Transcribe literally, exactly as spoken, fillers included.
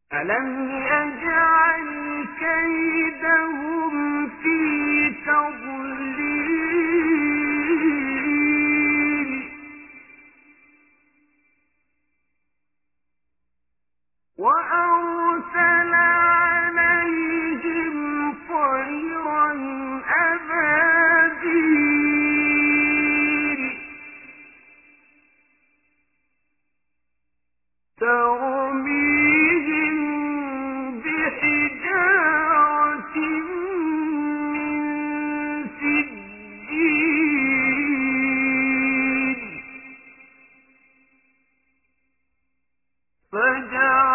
ألم يجعل كيدهم في تضليل وأرسل عليهم طيرا أبابيل ترميهم بحجارة من سجيل فجعل